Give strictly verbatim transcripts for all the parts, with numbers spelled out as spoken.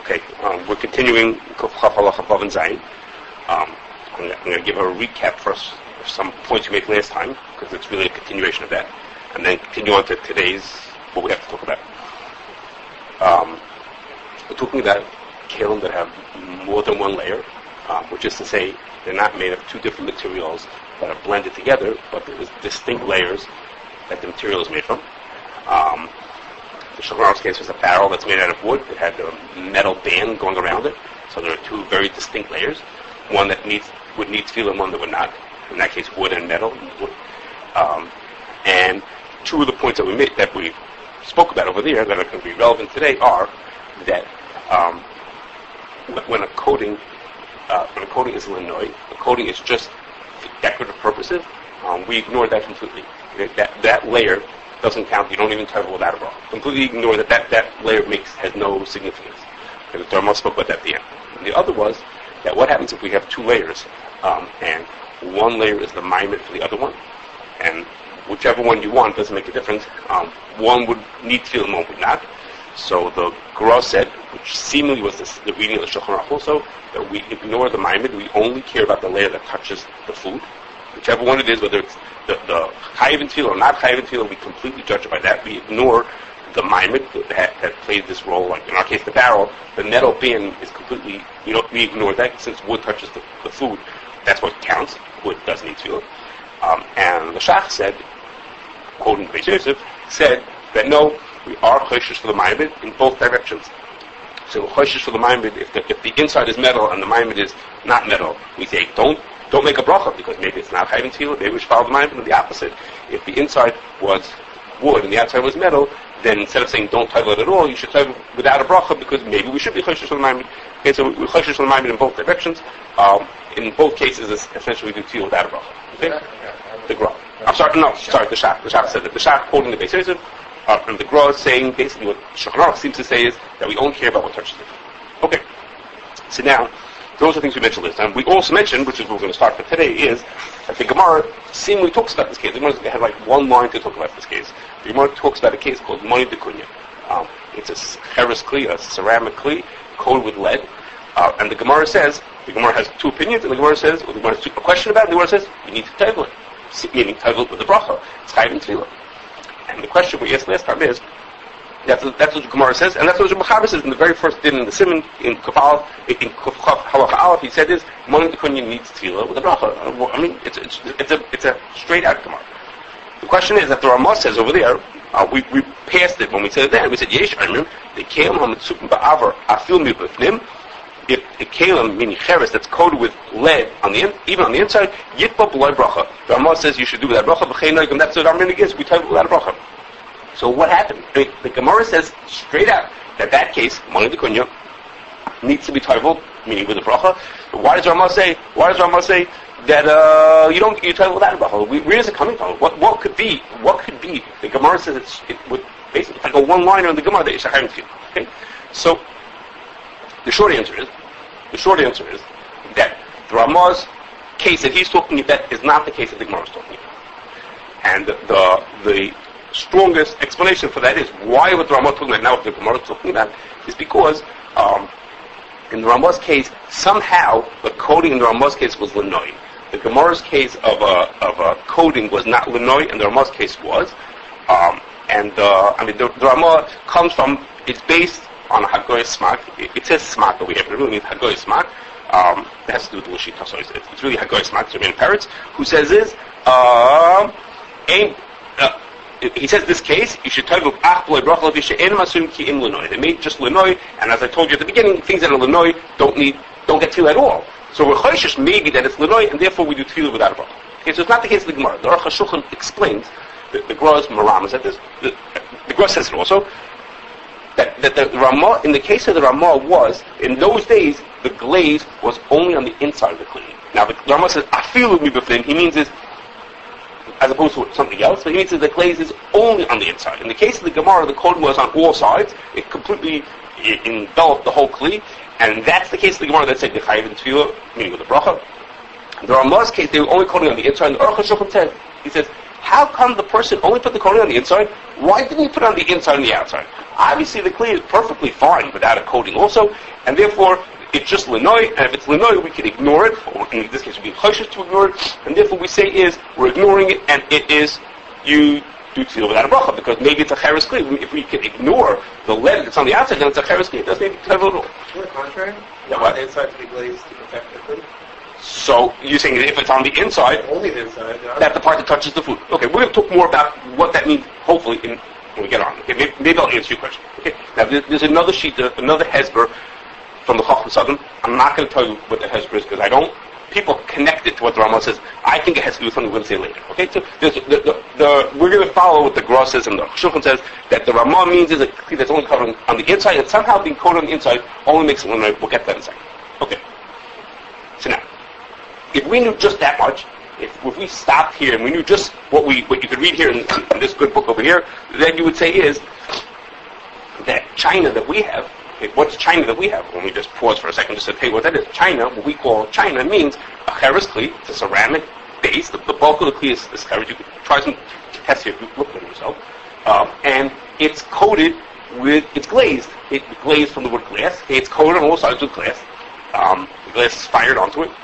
Okay, um, we're continuing Kuf Chaf Halacha Vav and Zayin. Um, I'm going to give a recap first of some points you made last time, because it's really a continuation of that, and then continue on to today's, what we have to talk about. Um, we're talking about kalim that have more than one layer, um, which is to say they're not made of two different materials that are blended together, but there's distinct layers that the material is made from. Um, The Shulchan Aruch's case was a barrel that's made out of wood. It had a metal band going around it. So there are two very distinct layers. One that needs would need tefillah and one that would not. In that case, wood and metal. Wood. Um, and two of the points that we made, that we spoke about over there that are going to be relevant today are that um, when a coating uh, when a coating is linoi, a coating is just for decorative purposes. Um, we ignore that completely. That that layer doesn't count. You don't even travel without a bracha. Completely ignore that that, that layer makes has no significance. Okay, the Dharma spoke about that at the end. And the other was that what happens if we have two layers, um, and one layer is the maimed for the other one, and whichever one you want doesn't make a difference. Um, one would need tefillah and one would not. So the Gra said, which seemingly was this, the reading of the Shulchan Aruch also, that we ignore the maimed. We only care about the layer that touches the food. Whichever one it is, whether it's the, the chayiv and tefillah or not chayiv and tefillah, we completely judge it by that. We ignore the maimed that, that played this role, like in our case the barrel. The metal bin is completely, you know, we ignore that since wood touches the, the food. That's what counts. Wood does need tefillah. Um, and the Shach said, quoting Beis Yosef, said that no, we are choshesh for the maimed in both directions. So choshesh for the maimed, if the, if the inside is metal and the maimed is not metal, we say don't Don't make a bracha, because maybe it's not chayv tefillah, maybe we should follow the maimed, and the opposite. If the inside was wood and the outside was metal, then instead of saying don't tayvel it at all, you should tayvel without a bracha, because maybe we should be choshesh for the maimed. Okay, so we're choshesh for the maimed in both directions. Um, in both cases, essentially we do tefillah without a bracha. Okay? The Gra. I'm sorry, no, sorry, the Shach. The Shach said that. The Shach quoting the Beis Yosef, uh, and the Gra is saying basically what Shulchan Aruch seems to say is that we only care about what touches it. Okay. So now, those are things we mentioned last time. We also mentioned, which is what we're going to start for today, is that the Gemara seemingly talks about this case. The Gemara had like one line to talk about this case. The Gemara talks about a case called Moni de Kunya. Um, it's a cheres kli, a ceramic kli, coated with lead. Uh, and the Gemara says, the Gemara has two opinions, and the Gemara says, or the Gemara has a question about it, and the Gemara says, you need to tayvel it. Meaning tayvel it with the bracha. It's chayv and tefillah. And the question we asked last time is, That's, that's what the Gemara says, and that's what the Mechaber says in the very first din in the Simon, in Kafal, in Kaf Halacha Aleph, he said is, Moni de Kunya needs tefillah with a bracha. I mean, it's, it's, it's a, it's a straight out Gemara. The question is that the Ramah says over there, uh, we, we passed it when we said it then, we said, Yesh Amrim, the Kalim HaMetzukim Ba'avar, Afil Mibifnim, if a Kalim, meaning cheres, that's coated with lead, on the in, even on the inside, Yitba B'loi Bracha. The Ramah says you should do that bracha, B'chei Noigim, that's what our minig is, we tell you without a bracha. So what happened? I mean, the Gemara says straight out that that case, Moni de Kunya, needs to be tayvel, meaning with a bracha. But why does Ramah say? Why does Ramah say that uh, you don't you tayvel without a bracha? Where is it coming from? What what could be? What could be? The Gemara says it's it would basically like a one liner in the Gemara that you should have. Okay, so the short answer is the short answer is that the Ramah's case that he's talking about is not the case that the Gemara is talking about, and the the, the strongest explanation for that is why what the Ramah talking about now, what the Gemara is talking about, is because um, in the Ramah's case, somehow the coating in the Ramah's case was linoi. The Gemara's case of a of a coating was not linoi, and the Ramah's case was. Um, and uh, I mean, the, the Ramah comes from, it's based on Hagoy Smak. It, it says Smak, but we have it really means Hagoy Smak. Um, it has to do with the Lashita, so it's, it's really Hagoy Smak, German parrots, who says is, um, aim, uh, he says this case, you should tell you ach b'loi bracha l'visha en masum ki im linoi. They made just linoi, and as I told you at the beginning, things that are linoi don't need, don't get tefillah at all. So we're choishish maybe that it's linoi, and therefore we do tefillah without a bracha. Okay, so it's not the case of the Gemara. The Aruch HaShulchan explains, the, the Gra's Maramas at this, the, the Gra says it also, that, that the Ramah, in the case of the Ramah was, in those days, the glaze was only on the inside of the kli. Now the Ramah says, afilu mibiflim, he means is, as opposed to something else, but he means that the glaze is only on the inside. In the case of the Gemara, the coating was on all sides. It completely it enveloped the whole kli, and that's the case of the Gemara that said the chayiv and tefillah, meaning with the bracha. The Ramah's case, they were only coating on the inside, and the Aruch HaShulchan says, he says, how come the person only put the coating on the inside? Why didn't he put it on the inside and the outside? Obviously, the kli is perfectly fine without a coating also, and therefore, it's just linoi, and if it's linoi, we can ignore it, or in this case, we'd be cautious to ignore it, and therefore we say is, we're ignoring it, and it is, you do tefillah without a bracha, because maybe it's a cheres kli. If we can ignore the lead that's on the outside, then it's a cheres kli. It doesn't need to have a little. On the contrary, Yeah, you what? want the inside to be glazed to protect the kli? So, you're saying that if it's on the inside, Only the inside, yeah. that's the part that touches the food. Okay, we're going to talk more about what that means, hopefully, in, when we get on. Okay, maybe, maybe I'll answer your question. Okay, now there- there's another sheet, uh, another hezber from the Chacham Sodom. I'm not going to tell you what the hezber is because I don't. People connect it to what the Ramah says. I think it has to do with something we're going to say later. Okay, so there's, the, the, the, we're going to follow what the Gra says and the Shulchan says that the Ramah means is a kli that's only covering on the inside and somehow being coated on the inside only makes it linoi. We'll get that in a second. Okay. So now, if we knew just that much, if, if we stopped here and we knew just what we what you could read here in, in this good book over here, then you would say is that China that we have. What's China that we have? When we just pause for a second just to tell you what that is. China, what we call China, means a cheres kli. It's a ceramic base. The, the bulk of the kli is, is cheres. You can try some tests here if you look at it yourself. Um, and it's coated with, it's glazed. It's glazed from the word glass. It's coated on all sides with glass. Um, the glass is fired onto it.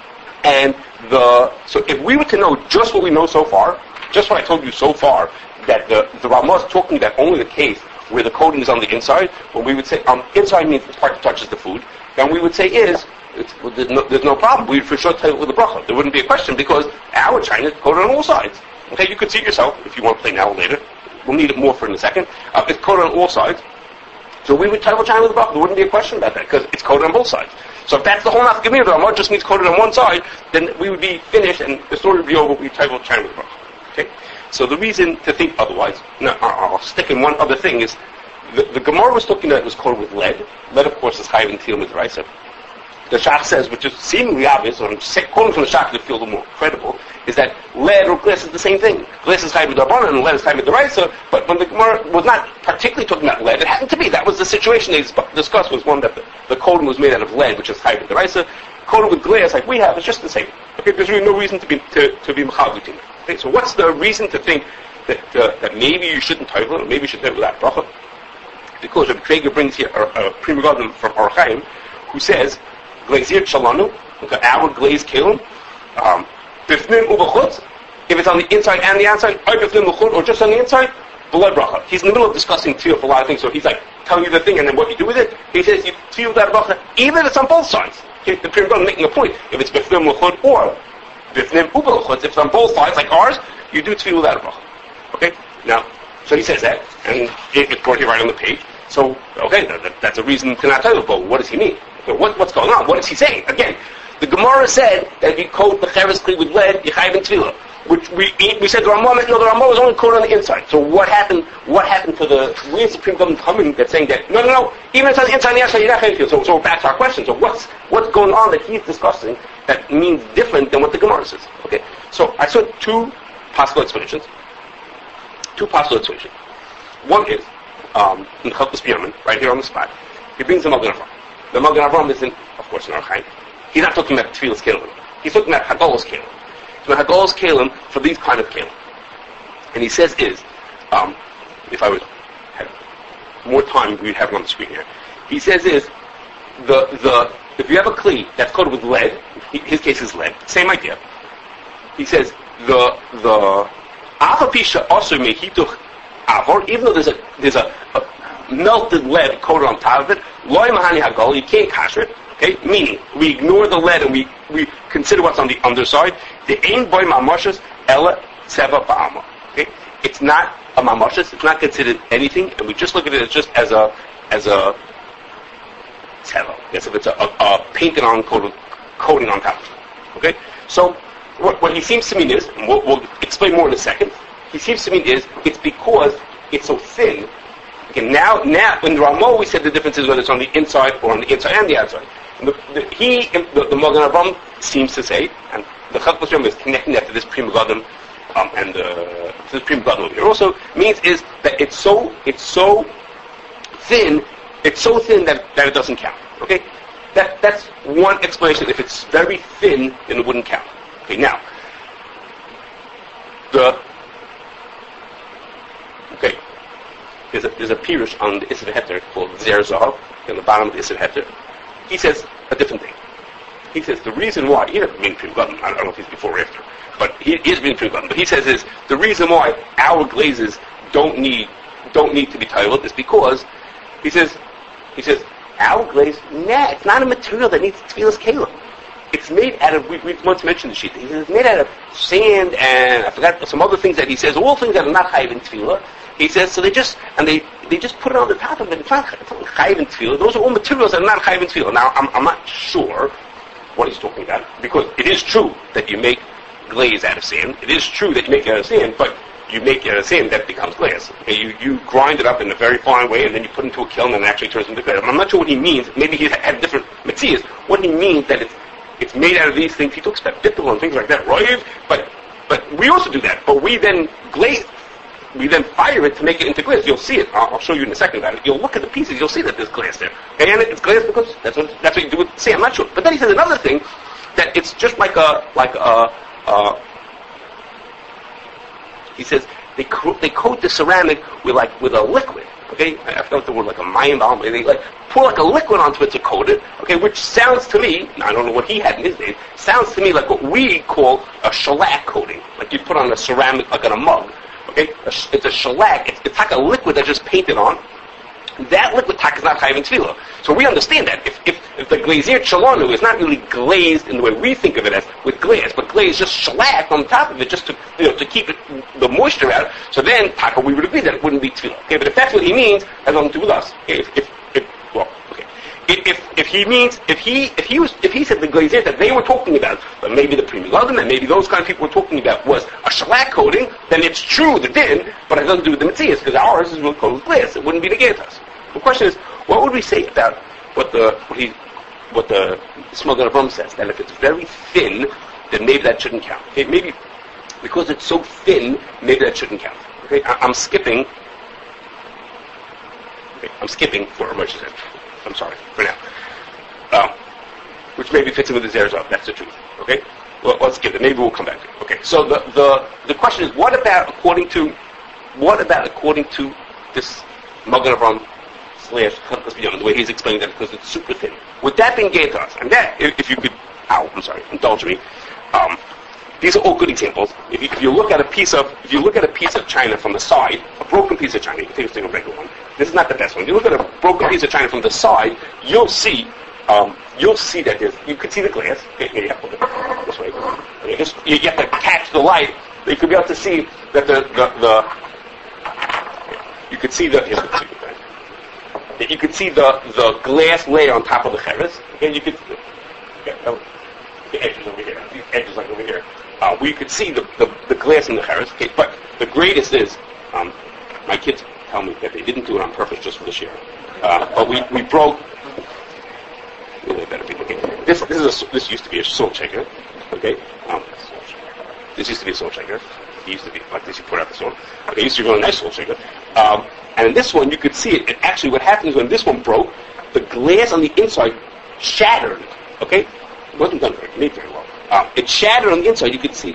And the, so if we were to know just what we know so far, just what I told you so far, that the, the Ramah is talking about only the case where the coating is on the inside, when we would say, um, inside means the part that touches the food, then we would say is, it's, well, there's, no, there's no problem. We'd for sure tell it with a bracha. There wouldn't be a question because our China is coated on all sides. Okay, you could see it yourself if you want to play now or later. We'll need it more for in a second. Uh, it's coated on all sides. So we would tell China with a bracha. There wouldn't be a question about that because it's coated on both sides. So if that's the whole nafkamir, the Ramah just means coated on one side, then we would be finished and the story would be over. We'd tell China with a bracha. Okay? So the reason to think otherwise, no, I'll stick in one other thing is, The, the Gemara was talking about it was coated with lead. Lead, of course, is chayiv and tefillah midraisa. The Shach says, which is seemingly obvious, or I'm quoting from the Shach to feel a little more credible, is that lead or glass is the same thing. Glass is chayiv midrabanan and lead is chayiv midraisa. But when the Gemara was not particularly talking about lead, it happened to be that was the situation they discussed was one that the, the coating was made out of lead, which is chayiv midraisa. Coated with glass, like we have, is just the same. Okay, there's really no reason to be to to be mechal between them. Okay, so what's the reason to think that uh, that maybe you shouldn't tayvul, or maybe you should tayvul without bracha? Because Rabbi Krieger brings here a, a Prima Gadol from Or Chaim, who says, Glazier Shalanu, our glazed kelim, um, Bifnim Ubachutz, if it's on the inside and the outside, or just on the inside, blood bracha. He's in the middle of discussing tefillah for a lot of things, so he's like telling you the thing and then what you do with it. He says you tefillah that bracha, even if it's on both sides. Okay, the Prima Gadol making a point. If it's Bifnim Luchut or Bifnim Ubachutz, if it's on both sides, like ours, you do tefillah that bracha. Okay? Now, so he says that, and it, it's brought here right on the page. So, okay, that, that's a reason to not tell you, but what does he mean? Okay, what, what's going on? What is he saying? Again, the Gemara said that if you coat the cheres kli with lead, you chayiv in tefillah. Which we we said the Ramah, no, the Ramah was only coated on the inside. So what happened? What happened to the where's the Supreme Government coming that's saying that no, no, no, even if it's on the inside and the outside, you're not chayiv in tefillah. So, so back to our question. So what's what's going on that he's discussing that means different than what the Gemara says? Okay, so I saw two possible explanations. Two possible explanations. One is, um, in Chalkus B'Yamin, right here on the spot, he brings the Magen Avram. The Magen Avram is in, of course, in Or Chaim. He's not talking about Tefillah's Kelim. He's talking about Hagolah's Kelim. So Hagolah's Kelim for these kind of Kelim. And he says is, um, if I was had more time, we'd have it on the screen here. He says is, the the if you have a Kli that's coated with lead, his case is lead, same idea. He says the the Afapisha also mehituch avor, even though there's a there's a, a melted lead coated on top of it, loy mahani hagol, you can't kasher it. Okay, meaning we ignore the lead and we, we consider what's on the underside. The ain boy mamashas ella seva ba'ama. Okay, it's not a mamashas, it's not considered anything, and we just look at it as just as a as a seva. Yes, if it's a, a, a painted on coated, coating on top. Okay, so what, what he seems to mean is, and we'll, we'll explain more in a second. He seems to mean is it's because it's so thin. Okay, now, now in the Ramah we said the difference is whether it's on the inside or on the inside and the outside. And the, the, he, the, the Magen Avram seems to say, and the Chalkus B'Yamin is connecting that to this Prima Gadol, um, and uh, to this Prima Gadol over here also means is that it's so it's so thin, it's so thin that, that it doesn't count. Okay, that that's one explanation. If it's very thin, then it wouldn't count. Okay, now the there's a, there's a pirush on the Isser Heter called Zer Zahav, in the bottom of the Isser Heter. He says a different thing. He says the reason why, he doesn't mean Pri Megadim, I don't know if he's before or after, but he is being Pri Megadim, but he says is, the reason why our glazes don't need, don't need to be tiled is because, he says, he says, our glaze, nah, it's not a material that needs tefillas kelim. It's made out of, we, we once mentioned the sheet, he says it's made out of sand and, I forgot, some other things that he says, all things that are not chayiv in tefillah. He says, so they just, and they, they just put it on the top of it. It's not, it's not chayiv in tefillah. Those are all materials that are not chayiv in tefillah. Now, I'm, I'm not sure what he's talking about, because it is true that you make glaze out of sand. It is true that you make it out of sand, but you make it out of sand, that becomes glass. Okay, you, you grind it up in a very fine way, and then you put it into a kiln, and it actually turns into glass. I'm not sure what he means. Maybe he had different metzias. What he means that it's it's made out of these things. He talks about bittul and things like that, right? But but we also do that. But we then glaze, we then fire it to make it into glass. You'll see it. I'll, I'll show you in a second about it. You'll look at the pieces. You'll see that there's glass there. Okay, and it's glass because that's what that's what you do with sand. I'm not sure. But then he says another thing, that it's just like a like a. a he says they co- they coat the ceramic with like with a liquid. Okay, I forgot the word, like a mayim balm. They like pour like a liquid onto it to coat it. Okay, which sounds to me, I don't know what he had in his day, sounds to me like what we call a shellac coating, like you put on a ceramic, like on a mug. Okay, it's a shellac. It's, it's like a liquid that's just painted on. That liquid tack is not chayiv in tefillah. So we understand that. If, if, if the glazier chalonu is not really glazed in the way we think of it as with glaze, but glaze just shellac on top of it just to, you know, to keep it, the moisture out, so then taka, we would agree that it wouldn't be tefillah. Okay, but if that's what he means, it has nothing to do with us. Okay, if, if, if well, okay. If, if if he means, if he if he was if he said the glazier that they were talking about, but maybe the Pri Megadim and maybe those kind of people were talking about was a shellac coating, then it's true the din, but it doesn't do with the metzias, because ours is really coated with glass. It wouldn't be negated. The question is, what would we say about what the what he what the Smogan Avram says, that if it's very thin, then maybe that shouldn't count. Okay, maybe because it's so thin, maybe that shouldn't count. Okay, I, I'm skipping. Okay, I'm skipping for Moshe said. I'm sorry for now. Um, which maybe fits in with the Zerzov. That's the truth. Okay, well, let's skip it. Maybe we'll come back to it. Okay, so the the the question is, what about according to what about according to this Magen Avram slash the way he's explaining that, because it's super thin. Would that be gain to us? And that, if, if you could, ow, I'm sorry, indulge me. Um, these are all good examples. If you, if you look at a piece of, if you look at a piece of china from the side, a broken piece of china, you can take a regular one. This is not the best one. If you look at a broken piece of china from the side, you'll see, um, you'll see that there's, you could see the glass. Okay, here you have to look at it this way. Okay, just, you have to catch the light. You could be able to see that the the, the you could see the. Here, you could see the, the glass layer on top of the cheres, and you could, okay, oh, the edges over here, these edges like over here, uh, we could see the, the, the glass in the cheres, okay, but the greatest is, um, my kids tell me that they didn't do it on purpose just for this year, uh, but we, we broke, really better be looking, this, this is a, this used to be a salt shaker, okay, um, this used to be a salt shaker, it used to be like this, you pour out the salt, okay, it used to be a really nice salt shaker, um, and in this one, you could see it. And actually, what happened is when this one broke, the glass on the inside shattered. Okay? It wasn't done very, made very well. Um, it shattered on the inside. You could see.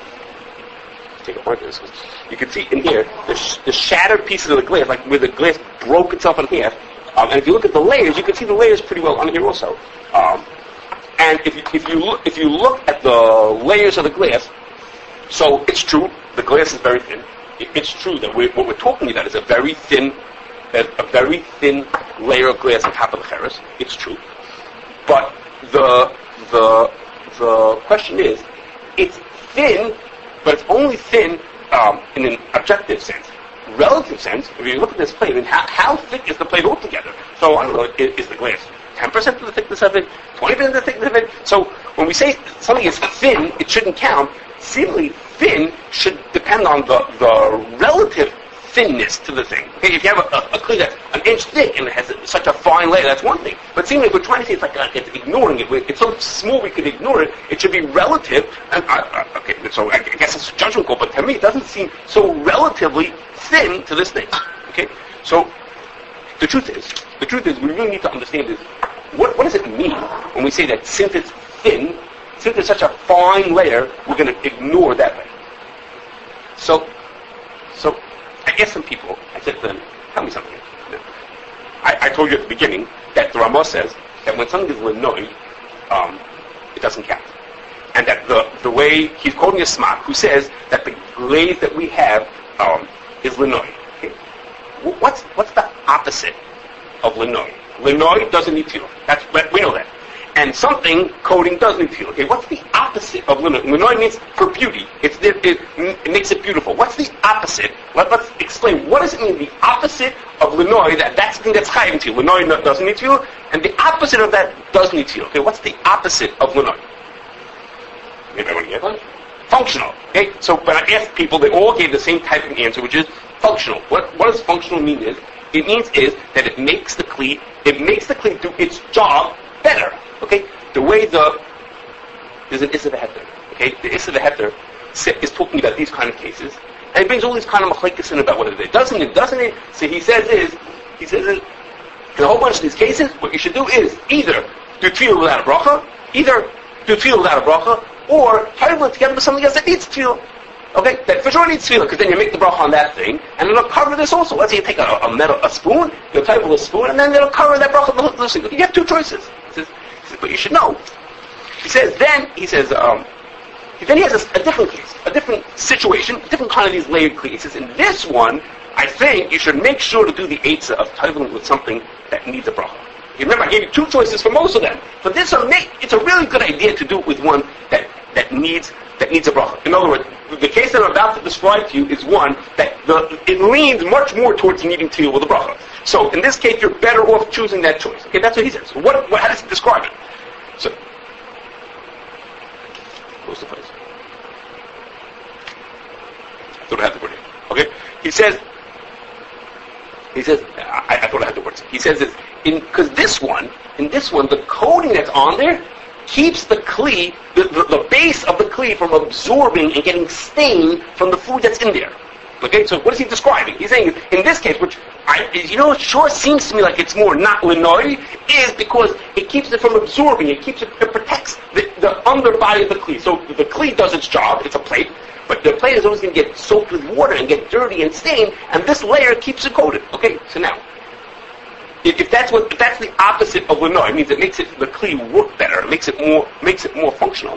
Take a part of this. You could see in here the, sh- the shattered pieces of the glass, like where the glass broke itself in half. Um, and if you look at the layers, you can see the layers pretty well on here also. Um, and if you, if you look if you look at the layers of the glass, so it's true the glass is very thin. It's true that we're, what we're talking about is a very thin, a, a very thin layer of glass on top of the cheres. It's true, but the the the question is, it's thin, but it's only thin um, in an objective sense. Relative sense, if you look at this plate, I mean, how, how thick is the plate altogether? So I don't know, is, is the glass ten percent of the thickness of it, twenty percent of the thickness of it? So when we say something is thin, it shouldn't count. Seemingly thin should depend on the, the relative thinness to the thing. Okay, if you have a, a, a clay that's an inch thick and it has a, such a fine layer, that's one thing. But seemingly we're trying to say it's like a, it's ignoring it. It's so small we could ignore it. It should be relative. And uh, uh, okay, so I guess it's a judgment call, but to me it doesn't seem so relatively thin to this thing. Okay, so the truth is, the truth is, we really need to understand is what what does it mean when we say that since it's thin, since it's such a fine layer, we're going to ignore that layer. So, so I asked some people, I said to them, Tell me something. No. I, I told you at the beginning that the Ramah says that when something is Lenoi, um, it doesn't count. And that the, the way, he's quoting a Smak, who says that the glaze that we have um, is Lenoi. Okay? What's, what's the opposite of Lenoi? Lenoi doesn't need tefillah. That's, we know that. And something, coating, does need tefillah. Okay, what's the opposite of Lenoi? Lenoi means for beauty. It's, it, it, it makes it beautiful. What's the opposite? Let, let's explain. What does it mean, the opposite of Lenoi, that that's the thing that's chayiv in tefillah? Lenoi no, doesn't need tefillah, and the opposite of that does need tefillah. Okay, what's the opposite of Lenoi? Anybody want to get one? Functional. Okay, so when I asked people, they all gave the same type of answer, which is functional. What, what does functional mean is? It means is that it makes the kli, it makes the kli do its job better. Okay? The way the, there's an Issa V'Heter. Okay? The Issa V'Heter is talking about these kind of cases, and it brings all these kind of machlekes in about what it is. Doesn't it? Doesn't it? So he says is, he says is, in a whole bunch of these cases, what you should do is either do tefillah without a bracha, either do tefillah without a bracha, or tie it together with something else that needs tefillah. Okay, that for sure needs tefillah, because then you make the bracha on that thing, and it'll cover this also. Let's say you take a, a metal, a spoon, you'll tie it with a spoon, and then it'll cover that bracha. You have two choices. He says, he says, but you should know. He says, then, he says, um, then he has a, a different case, a different situation, a different kind of these layered cleats. He says, in this one, I think you should make sure to do the eitzah of tithing with something that needs a bracha. You remember, I gave you two choices for most of them. For this, it's a really good idea to do it with one that, that needs that needs a bracha. In other words, the case that I'm about to describe to you is one that the, it leans much more towards needing to deal with a bracha. So in this case, you're better off choosing that choice. Okay, that's what he says. So what, what, how does he describe it? So, close the place. I thought I had the word. Okay, he says. He says. I, I thought I had the words. He says this in because this one, in this one, the coating that's on there keeps the kli, the, the, the base of the kli, from absorbing and getting stained from the food that's in there. Okay, so what is he describing? He's saying, in this case, which, I, you know, it sure seems to me like it's more not Lenoi, is because it keeps it from absorbing, it keeps it, it protects the, the underbody of the kli. So the kli does its job, it's a plate, but the plate is always going to get soaked with water and get dirty and stained, and this layer keeps it coated. Okay, so now, If, if that's what, if that's the opposite of Lenoi, it means it makes it the kli work better, it makes it more, makes it more functional.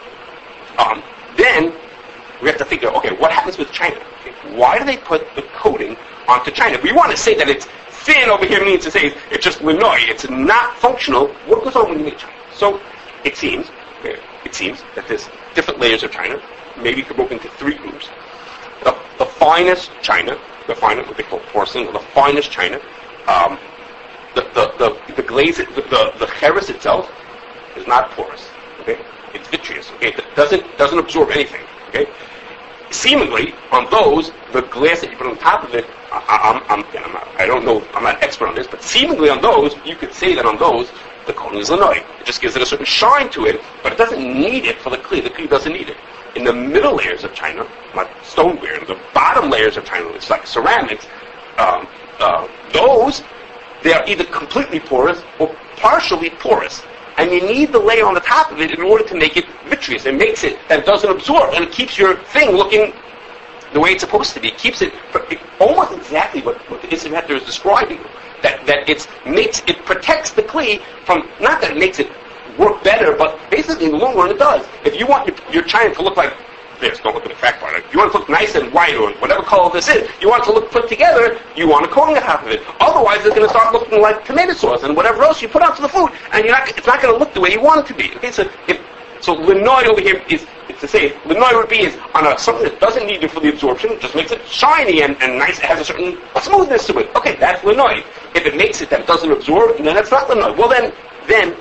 Um, then we have to figure, okay, what happens with China? Okay, why do they put the coating onto China? If we want to say that it's thin over here means to say it's just Lenoi, it's not functional. What goes on when you make China? So it seems, okay, it seems that there's different layers of China, maybe broken into three groups. The, the finest China, the finest what they call porcelain, or the finest China. Um, The the the, the glaze, the, the the cheres itself is not porous. Okay, it's vitreous. Okay, it doesn't doesn't absorb anything. Okay, seemingly on those, the glass that you put on top of it, I, I'm I'm I'm not, I don't know, I'm not an expert on this, but seemingly on those, you could say that on those, the coating is Lenoi. It just gives it a certain shine to it, but it doesn't need it for the kli. The kli doesn't need it. In the middle layers of China, like stoneware, the bottom layers of China, it's like ceramics. Um, uh, those. They are either completely porous or partially porous. And you need the layer on the top of it in order to make it vitreous. It makes it that it doesn't absorb, and it keeps your thing looking the way it's supposed to be. It keeps it, it almost exactly what, what the Issa V'Heter is describing. That that it's makes it protects the kli from, not that it makes it work better, but basically in the long run it does. If you want your, your China to look like this, don't look at the fact part. If you want it to look nice and white or whatever color this is, you want it to look put together, you want a coating on top of it. Otherwise, it's going to start looking like tomato sauce and whatever else you put onto the food, and you're not, it's not going to look the way you want it to be. Okay, so if, so Lenoi over here is, it's to say, Lenoi would be is on a, something that doesn't need it for the absorption, it just makes it shiny and, and nice, it has a certain smoothness to it. Okay, that's Lenoi. If it makes it that it doesn't absorb, then that's not Lenoi. Well then, then,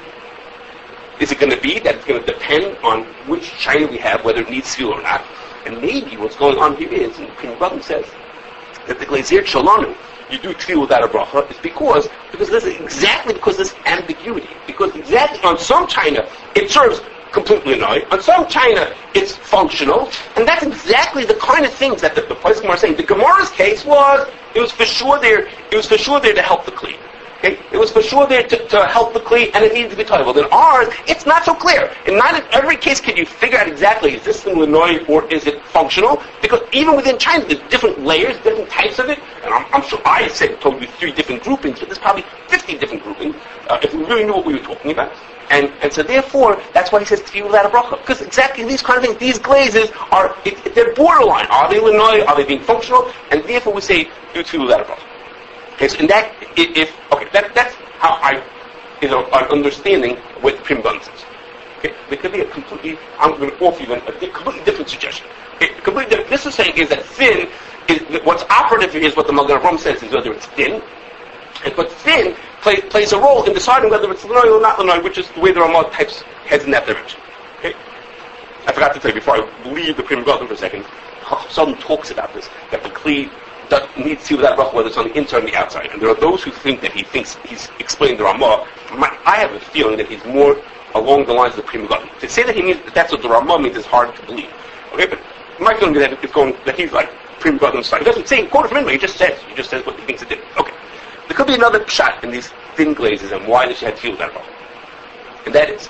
is it going to be that it's going to depend on which China we have, whether it needs fuel or not? And maybe what's going on here is, and King Rambam says, that the glazier Shalanu, you do tefillah without a bracha, is because, because this is exactly because this ambiguity. Because exactly on some China, it serves completely annoying. On some China, it's functional. And that's exactly the kind of things that the, the Poskim are saying. The Gemara's case was, it was for sure there, it was for sure there to help the kli. Okay, it was for sure there to, to help the kli, and it needed to be toivel. In ours, it's not so clear. In not in every case can you figure out exactly, is this thing Lanoi or is it functional? Because even within China, there's different layers, different types of it, and I'm, I'm sure I said told you three different groupings, but there's probably fifty different groupings, uh, if we really knew what we were talking about. And and so therefore, that's why he says tefillah without a bracha. Because exactly these kind of things, these glazes are, it, it, they're borderline. Are they Lanoi? Are they being functional? And therefore we say, do tefillah without a bracha. Okay, so in that, if, okay, that, that's how I, you know, an understanding what Pri Megadim says. Okay, there could be a completely, I'm going to offer you a, a completely different suggestion. Okay, completely different. This is saying is that thin, is, what's operative here is what the Magen Avraham says, is whether it's thin, and but thin play, plays a role in deciding whether it's Lanoi or not Lanoi, which is the way the Ramah types heads in that direction. Okay, I forgot to tell you before I leave the Pri Megadim for a second, Chasam talks about this, that the Kli that needs to see that bracha, whether it's on the inside or the outside. And there are those who think that he thinks he's explained the Ramah. My, I have a feeling that he's more along the lines of the Pri Megadim. To say that he means that that's what the Ramah means is hard to believe. Okay, but my feeling is that it's going that he's like Pri Megadim style. He doesn't say quote from him, he just says he just says what he thinks it did. Okay, there could be another shot in these thin glazes and why does she have to feel that bracha? And that is,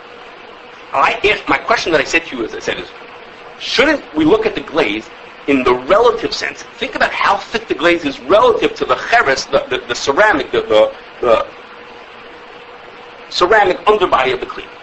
I asked my question that I said to you, as I said, is shouldn't we look at the glaze in the relative sense? Think about how thick the glaze is relative to the cheres, the, the, the ceramic, the, the, the ceramic underbody of the kli.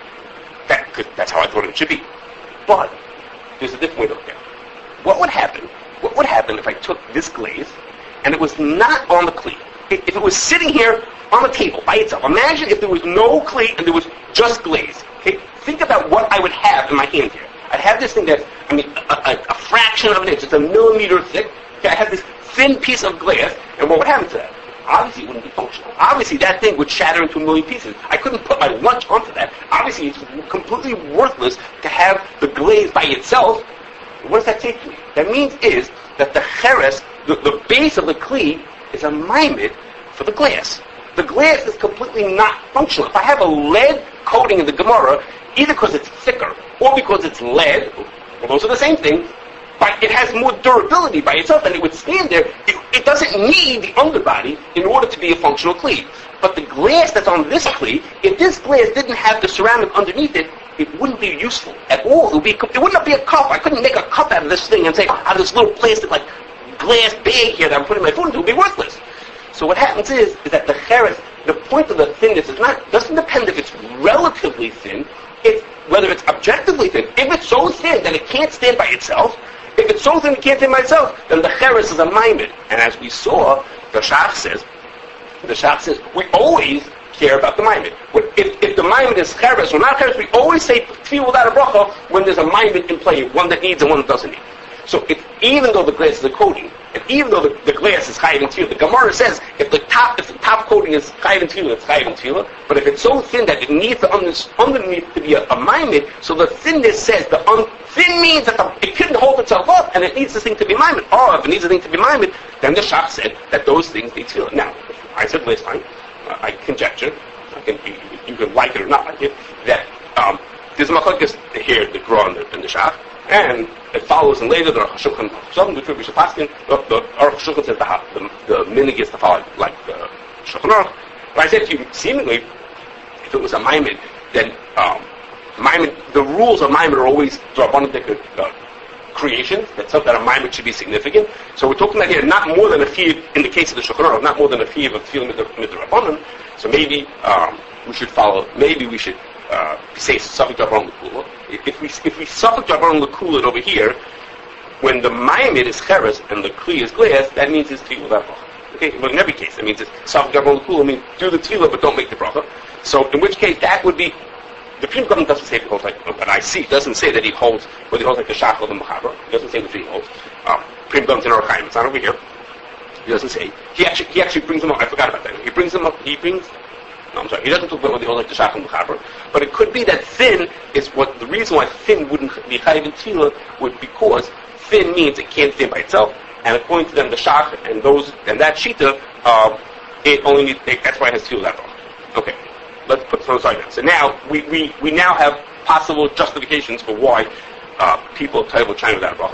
That, that's how I thought it should be. But there's a different way to look at it. What would happen? What would happen if I took this glaze and it was not on the kli? If it was sitting here on the table by itself. Imagine if there was no kli and there was just glaze. Okay? Think about what I would have in my hand here. I'd have this thing that's, I mean, a, a, a fraction of an inch, it's a millimeter thick. Okay, I have this thin piece of glass, and what would happen to that? Obviously it wouldn't be functional. Obviously that thing would shatter into a million pieces. I couldn't put my lunch onto that. Obviously it's completely worthless to have the glaze by itself. What does that say to me? That means is that the cheres, the, the base of the kli, is a maimed for the glass. The glass is completely not functional. If I have a lead coating in the Gemara, either because it's thicker or because it's lead, well, those are the same thing, but it has more durability by itself and it would stand there. It, it doesn't need the underbody in order to be a functional kli. But the glass that's on this kli, if this glass didn't have the ceramic underneath it, it wouldn't be useful at all. It would be, it wouldn't be a cup. I couldn't make a cup out of this thing and say, out of this little plastic like glass bag here that I'm putting my food into, it would be worthless. So what happens is, is that the cheres, the point of the thinness is not, doesn't depend if it's relatively thin, it's whether it's objectively thin. If it's so thin that it can't stand by itself, if it's so thin it can't stand by itself, then the cheres is a maimed. And as we saw, the Shach says, the Shach says, we always care about the maimed. If, if the maimed is cheres or not cheres, we always say tefillah without a bracha when there's a maimed in play, one that needs and one that doesn't need. So if, even though the glass is a coating, and even though the, the glass is chayiv and tefillah, the Gemara says if the top if the top coating is chayiv and tefillah, it's chayiv and tefillah. But if it's so thin that it needs the under, underneath to be a, a maimed, so the thinness says the un, thin means that the, it couldn't hold itself up, and it needs this thing to be maimed. Or if it needs the thing to be maimed, then the Shach said that those things need tefillah. Now, I said last time, uh, I conjecture, I can, you, you can like it or not like it, that um, there's a machlokes here, the Gra and the, and the Shach. And it follows, and later the Aruch HaShulchan, some which we should pass in, the Aruch HaShulchan says the, the, the minig is to follow like the Shulchan Aruch. But I said to you, seemingly, if it was a maimed, then um, maimed, the rules of maimed are always drabbanan uh, creation, that something that a maimed should be significant. So we're talking about here not more than a fiv, in the case of the Shulchan Aruch, not more than a fiv of tefillah midrabbanan. So maybe um, we should follow, maybe we should Uh, say Safek Jabron L'Kula. If we if we Safek Jabron L'Kula over here, when the maimed is cheres and the kli is glass, that means it's tefillah without bracha. Okay, well in every case, that means it's Safek Jabron L'Kula means do the tefillah but don't make the bracha. So in which case that would be the Pri Megadim doesn't say he holds like, but I see doesn't say that he holds whether he holds like the Shach or the Mechaber. He doesn't say which he holds. Um, Pri Megadim's in our Chaim. It's not over here. He doesn't say. He actually he actually brings them up. I forgot about that. He brings them up. He brings. No, I'm sorry. He doesn't talk about whether he holds like the Shach and the Mechaber. But it could be that thin is what the reason why thin wouldn't be chayiv in tefillah would because thin means it can't stand by itself, and according to them, the Shach and those and that shita, uh, it only needs. It, that's why it has tefillah that wrong. Okay, let's put some aside now. So now we, we, we now have possible justifications for why uh, people tell China without bracha.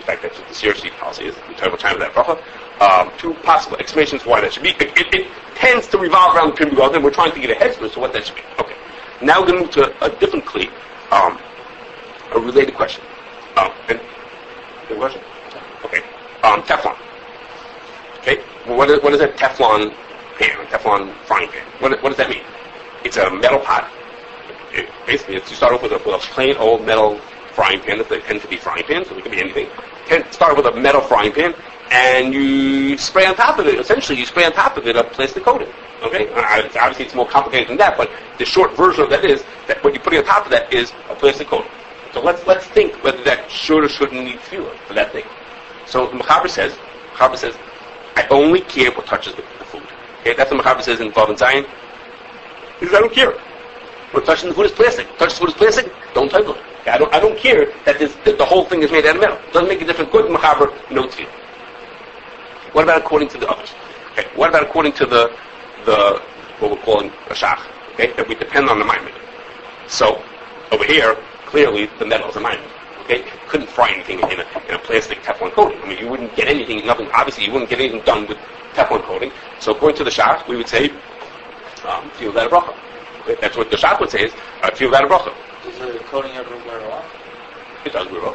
fact, that's what the C R C policy is. We talk about time of that bracha. Um, two possible explanations why that should be. It, it, it tends to revolve around the Pri Megadim, and we're trying to get a headspace to what that should be. Okay. Now we're going to move to a different kli, um, a related question. Um, and the question? Okay. Um, Teflon. Okay. Well, what is, what is a Teflon pan? A Teflon frying pan? What, what does that mean? It's a metal pot. It, basically, it's, you start off with a, with a plain old metal frying pan. They tend to be frying pans, so it could be anything. You start with a metal frying pan, and you spray on top of it. Essentially, you spray on top of it a plastic coating. Okay, uh, obviously it's more complicated than that, but the short version of that is that what you're putting on top of that is a plastic coating. So let's let's think whether that should or shouldn't need fuel for that thing. So the Mechaber says, Mechaber says, I only care what touches the, the food. Okay, that's what Mechaber says in Vav and Zion. He says, I don't care. What touching the food is plastic. Touches the food is plastic. Don't touch it. Okay, I don't I don't care that this that the whole thing is made out of metal. It doesn't make a difference. Good Mechaber, no tefillah. What about according to the others? Okay, what about according to the the what we're calling a shach? Okay, that we depend on the maimed. So over here, clearly the metal is a maimed. Okay, you couldn't fry anything in a, in a plastic Teflon coating. I mean, you wouldn't get anything, nothing. Obviously, you wouldn't get anything done with Teflon coating. So according to the shach, we would say um, feel that a bracha. Okay, that's what the shach would say is uh, feel that a bracha. Does the coating ever wear off? It does wear off.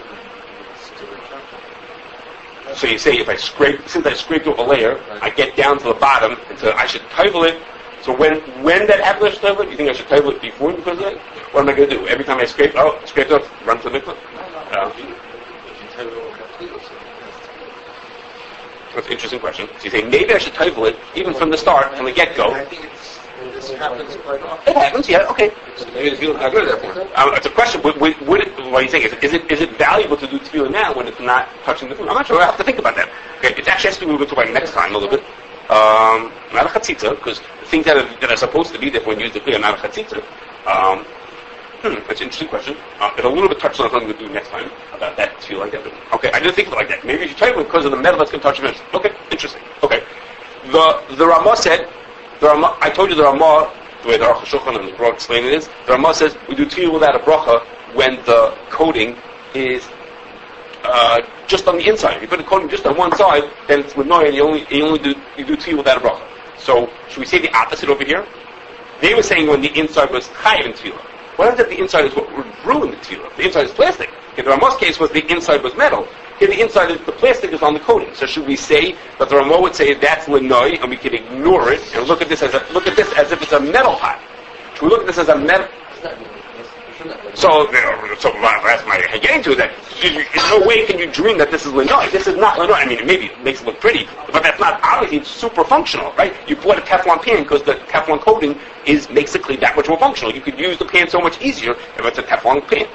So you say if I scrape, since I scraped off a layer, I get down to the bottom, and so I should tovel it. So when when that happens, I should tovel it. You think I should tovel it before because of that? What am I going to do? Every time I scrape, oh, scrape it off, run to the mikvah? Uh, that's an interesting question. So you say maybe I should tovel it even from the start, from the get-go. I think it's, this happens quite often. It happens, yeah, okay. So maybe the feeling's not good at that point. Um, it's a question. Would, would, would it, what are you saying? Is it, is it is it valuable to do tefillah now when it's not touching the food? I'm not sure. I have to think about that. Okay, it's actually has to be moving to about next time a little bit. Um, not a chatzitza, because the things that are, that are supposed to be there when you use the kli are not a chatzitza. Um, hmm, that's an interesting question. Uh, it's a little bit touched on something we'll do next time about that tefillah like that. Okay, I didn't think of it like that. Maybe you should tell you because of the metal that's going to touch your fingers. Okay, interesting. Okay, the the Ramah said. The Ramah, I told you the Ramah, the way the Aruch HaShulchan and the Gra explain it is, the Ramah says we do tefillah without a bracha when the coating is uh, just on the inside. If you put the coating just on one side, then it's l'noy, and you only you only do you do tefillah without a bracha. So should we say the opposite over here? They were saying when the inside was chayiv in tefillah. What if the inside is what would ruin the tefillah? The inside is plastic. In the Ramah's case was the inside was metal. Here the inside is the plastic is on the coating. So should we say that the Ramah would say that's l'noy and we can ignore it and look at this as a, look at this as if it's a metal pot? Should we look at this as a metal? So, so that's my getting to that. In no way can you dream that this is l'noy. This is not l'noy. I mean, maybe it makes it look pretty, but that's not obviously it's super functional, right? You bought a Teflon pan because the Teflon coating is makes the kli that much more functional. You could use the pan so much easier if it's a Teflon pan.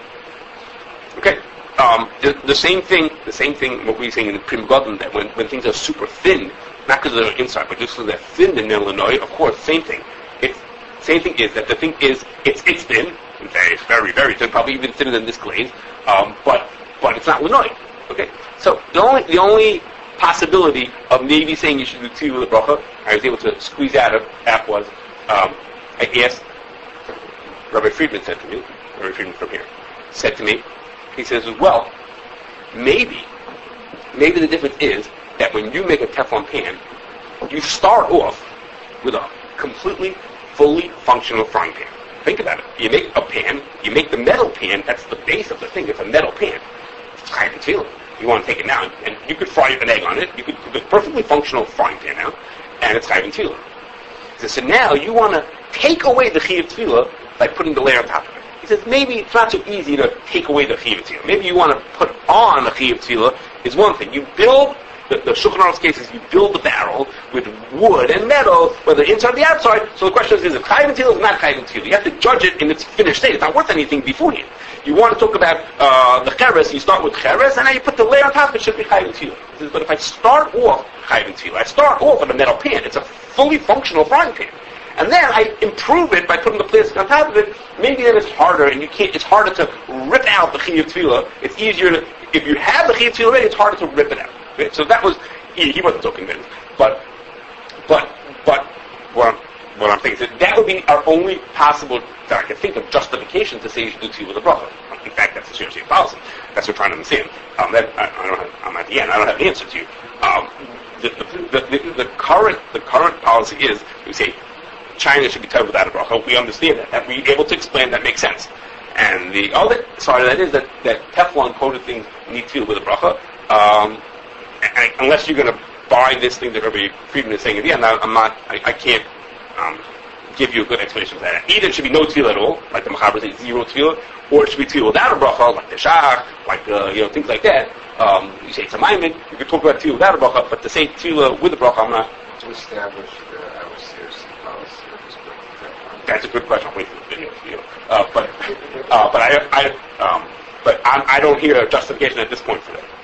Okay. Um, the, the same thing, the same thing. What we're saying in the Pri Megadim that when, when things are super thin, not because they're inside, but just because they're thin in Illinois, of course, same thing. It's same thing is that the thing is it's it's thin, it's very very thin, probably even thinner than this glaze, um, but but it's not Illinois. Okay, so the only the only possibility of maybe saying you should do tefillah with a bracha, I was able to squeeze out of app was um, I asked Rabbi Friedman said to me, Rabbi Friedman from here said to me. He says, well, maybe, maybe the difference is that when you make a Teflon pan, you start off with a completely, fully functional frying pan. Think about it. You make a pan, you make the metal pan, that's the base of the thing, it's a metal pan. It's chayiv tefillah. You want to take it now, and you could fry an egg on it, you could cook a perfectly functional frying pan now, and it's chayiv tefillah. He says, so now you want to take away the chayiv tefillah by putting the layer on top of it. He says maybe it's not so easy to take away the chayiv tefillah. Maybe you want to put on the chayiv tefillah is one thing. You build, the, the Shulchan Aruch's case is you build the barrel with wood and metal, whether inside or the outside. So the question is, is it chayiv tefillah or not chayiv tefillah? You have to judge it in its finished state. It's not worth anything beforehand. You want to talk about uh, the cheres, you start with cheres, and now you put the layer on top, it should be chayiv tefillah. He says, but if I start off chayiv tefillah, I start off with a metal pan. It's a fully functional frying pan. And then I improve it by putting the plastic on top of it. Maybe then it's harder, and you can't. It's harder to rip out the chayiv tefillah. It's easier to, if you have the chayiv tefillah already, it's harder to rip it out. Right? So that was he, he wasn't so convinced, but but but what I'm, what I'm thinking is that that would be our only possible that I can think of justification to say you should do tefillah with a bracha. in fact that's the Shir Shir policy. That's what we're trying to understand. Um, that, I, I don't have, I'm at the end. I don't have the answer to you. Um, the, the, the, the current the current policy is we say China should be covered without a bracha. We understand that. That we're able to explain that makes sense. And the other side of that is that, that Teflon coated things need to with a bracha. Um, and unless you're going to buy this thing that Rabbi Friedman is saying at the end, I'm not, I, I can't um, give you a good explanation for that. Either it should be no tefillah at all, like the Machaber says zero tefillah, or it should be tefillah without a bracha, like the shach, like uh, you know things like that. Um, you say it's a maimin, you can talk about tefillah without a bracha, but to say tefillah with a bracha, I'm not. To establish the our C R C policy at this point. That's a good question. I'll wait for the video for you. Uh, but uh, but I I um, but I'm, I don't hear a justification at this point for that.